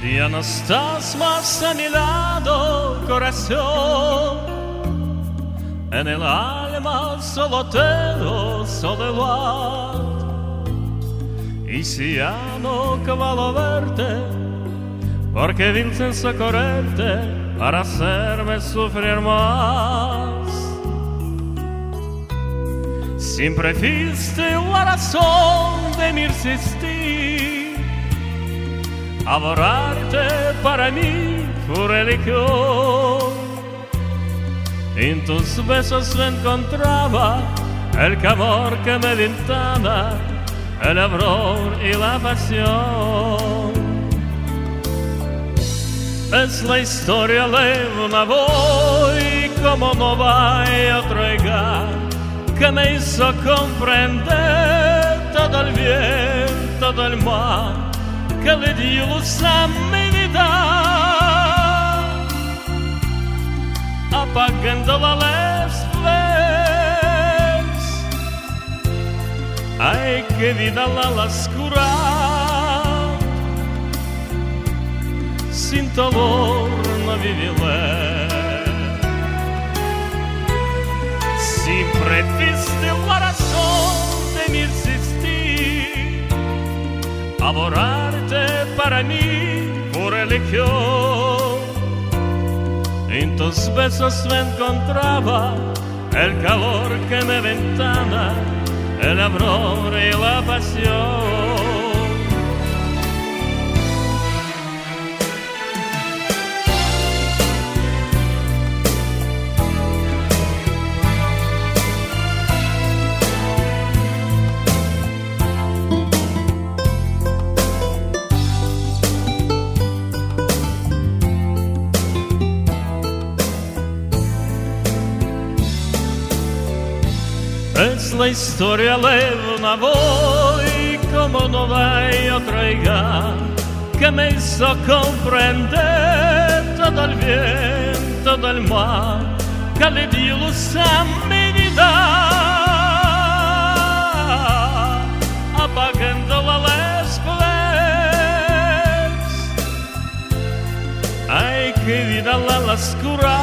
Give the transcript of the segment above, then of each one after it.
Ya no estás más a mi lado, corazón. En el alma solo tengo soledad. Y si ya no cabalo verte, porque vine sin socorrerte para hacerme sufrir más. Siempre fuiste la razón de mi existir. Adorarte para mí fue religión. En tus besos me encontraba el calor que me ventana, el amor y la pasión. Es la historia de una voz como no hay otro igual, que me hizo comprender todo el bien, todo el mal, que le dio luz a mi vida, apagando la luz. Ay, que vida la oscura, sin dolor no viviré. Siempre fuiste la razón de mi existir. Adorarte para mí por religión. En tus besos me encontraba el calor que me ventana, el amor y la pasión. Es la historia de una voz como no hay otra igual, que me hizo comprender todo el bien, todo el mal, que le dio luz a mi vida, apagando las flores. Ay, que vida la oscura,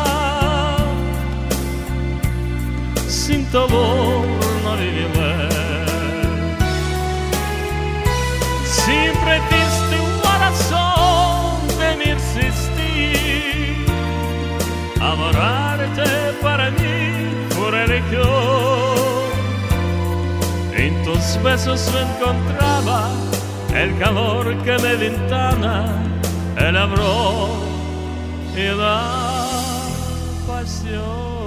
sin dolor no viviré. Siempre fuiste la razón de mi existir. Adorarte para mí fue religión. En tus besos me encontraba el calor que me ventana, el amor y la pasión.